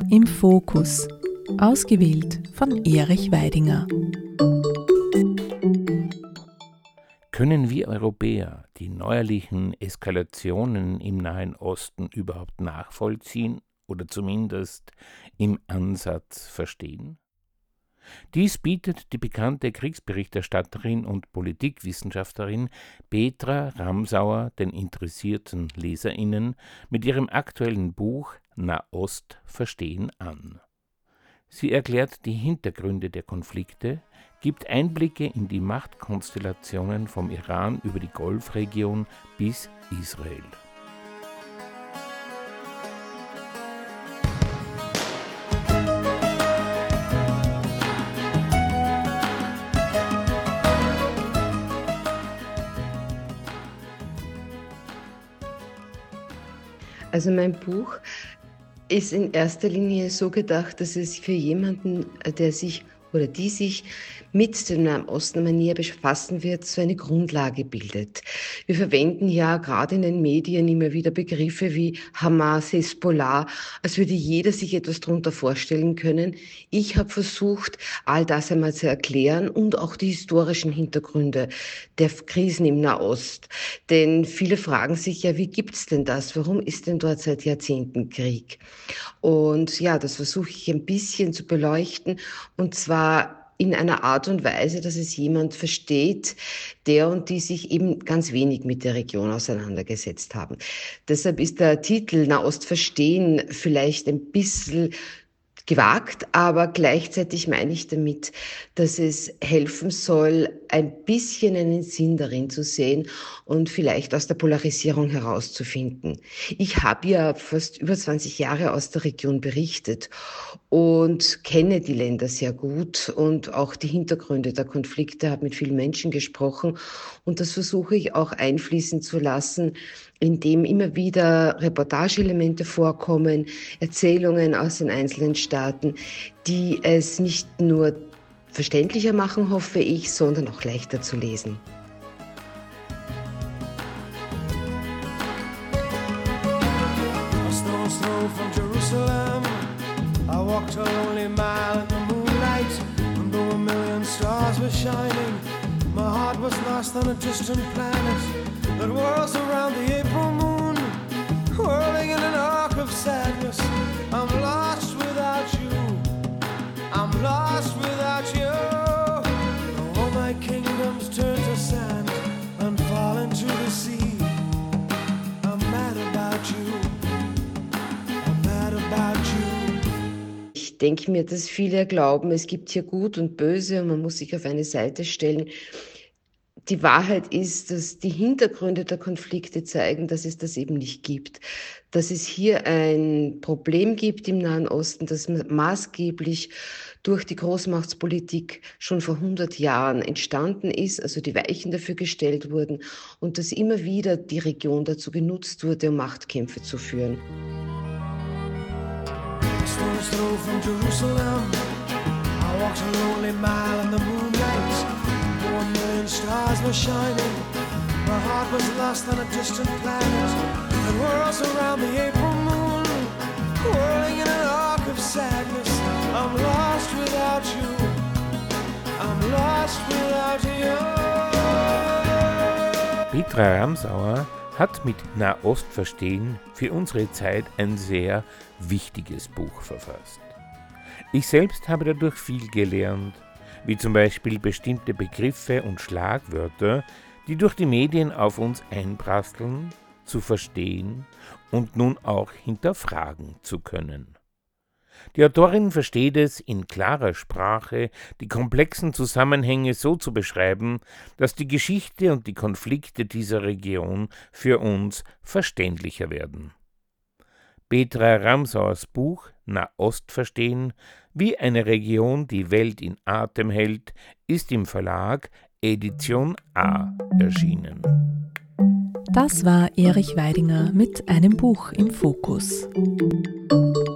im Fokus, ausgewählt von Erich Weidinger. Können wir Europäer die neuerlichen Eskalationen im Nahen Osten überhaupt nachvollziehen oder zumindest im Ansatz verstehen? Dies bietet die bekannte Kriegsberichterstatterin und Politikwissenschaftlerin Petra Ramsauer den interessierten LeserInnen mit ihrem aktuellen Buch Nahost verstehen an. Sie erklärt die Hintergründe der Konflikte, gibt Einblicke in die Machtkonstellationen vom Iran über die Golfregion bis Israel. Also mein Buch ist in erster Linie so gedacht, dass es für jemanden, der sich oder die sich mit dem Nahen Osten näher befassen wird, so eine Grundlage bildet. Wir verwenden ja gerade in den Medien immer wieder Begriffe wie Hamas, Hezbollah, als würde jeder sich etwas darunter vorstellen können. Ich habe versucht, all das einmal zu erklären und auch die historischen Hintergründe der Krisen im Nahost. Denn viele fragen sich ja, wie gibt's denn das? Warum ist denn dort seit Jahrzehnten Krieg? Und ja, das versuche ich ein bisschen zu beleuchten, und zwar in einer Art und Weise, dass es jemand versteht, der und die sich eben ganz wenig mit der Region auseinandergesetzt haben. Deshalb ist der Titel Nahost verstehen vielleicht ein bisschen gewagt, aber gleichzeitig meine ich damit, dass es helfen soll, ein bisschen einen Sinn darin zu sehen und vielleicht aus der Polarisierung herauszufinden. Ich habe ja fast über 20 Jahre aus der Region berichtet und kenne die Länder sehr gut und auch die Hintergründe der Konflikte, habe mit vielen Menschen gesprochen, und das versuche ich auch einfließen zu lassen, indem immer wieder Reportageelemente vorkommen, Erzählungen aus den einzelnen Staaten, die es nicht nur verständlicher machen, hoffe ich, sondern auch leichter zu lesen. My heart was lost on a distant planet that whirls around the April moon, whirling in an arc of sadness. I'm lost without you, I'm lost without you. All my kingdoms turn to sand and fall into the sea. I'm mad about you, I'm mad about you. Ich denke mir, dass viele glauben, es gibt hier Gut und Böse und man muss sich auf eine Seite stellen. Die Wahrheit ist, dass die Hintergründe der Konflikte zeigen, dass es das eben nicht gibt. Dass es hier ein Problem gibt im Nahen Osten, das maßgeblich durch die Großmachtspolitik schon vor 100 Jahren entstanden ist, also die Weichen dafür gestellt wurden, und dass immer wieder die Region dazu genutzt wurde, um Machtkämpfe zu führen. Stones throw from Jerusalem. I walked a lonely mile in the moonlight. 1 million stars were shining. My heart was lost on a distant planet that whirls around the April moon, whirling in an arc of sadness. I'm lost without you, I'm lost without you. Petra Ramsauer hat mit Nahost verstehen für unsere Zeit ein sehr wichtiges Buch verfasst. Ich selbst habe dadurch viel gelernt, wie zum Beispiel bestimmte Begriffe und Schlagwörter, die durch die Medien auf uns einprasseln, zu verstehen und nun auch hinterfragen zu können. Die Autorin versteht es, in klarer Sprache die komplexen Zusammenhänge so zu beschreiben, dass die Geschichte und die Konflikte dieser Region für uns verständlicher werden. Petra Ramsauers Buch Nahost verstehen, wie eine Region die Welt in Atem hält, ist im Verlag Edition A erschienen. Das war Erich Weidinger mit einem Buch im Fokus.